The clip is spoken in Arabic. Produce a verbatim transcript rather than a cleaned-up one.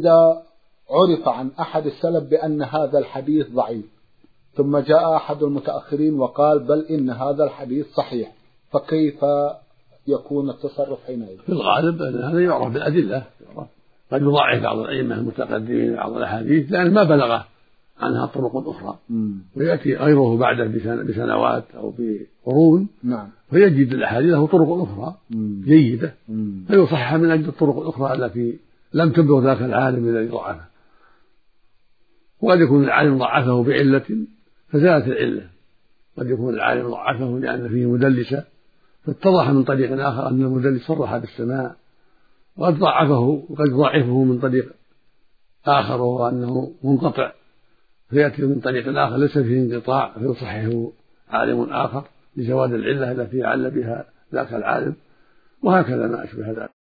إذا عرف عن أحد السلف بأن هذا الحديث ضعيف ثم جاء أحد المتأخرين وقال بل إن هذا الحديث صحيح، فكيف يكون التصرف حينئذ؟ في الغالب أن هذا يعرف بالأدلة، قد يضعف بعض الأئمة المتقدمين بعض الأحاديث لأن ما بلغه عنها طرق أخرى، ويأتي غيره بعده بسنوات أو بقرون نعم. فيجد الأحاديث له طرق أخرى جيدة فيصحح من أجل الطرق الأخرى التي لم تبلغ ذاك العالم الذي ضعفه. وقد يكون العالم ضعفه بعلة فزالت العلة، قد يكون العالم ضعفه لأن فيه مدلسة فاتضح من طريق آخر أن المدلس صرح بالسماع، وقد ضعفه وقد ضعفه من طريق آخر وهو أنه منقطع فيأتي من طريق آخر ليس فيه انقطاع فيصححه عالم آخر لزوال العلة التي عل بها ذاك العالم، وهكذا ما أشبه ذلك.